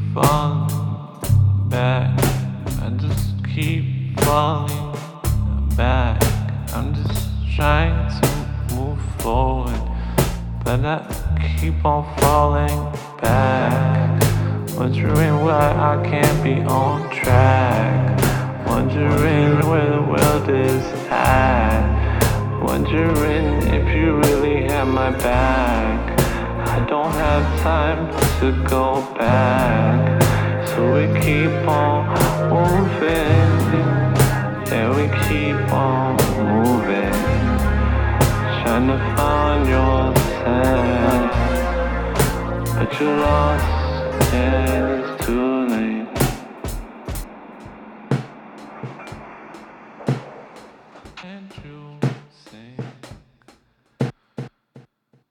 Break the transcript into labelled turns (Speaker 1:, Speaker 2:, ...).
Speaker 1: falling back. I just keep falling back. I'm just trying to move forward, but I keep on falling back. Wondering why I can't be on track. Wondering where the world is at. Wondering if you really have my back. I don't have time to go back, so we keep on moving. Yeah, we keep on moving, trying to find yourself, but you're lost and it's too late. And you say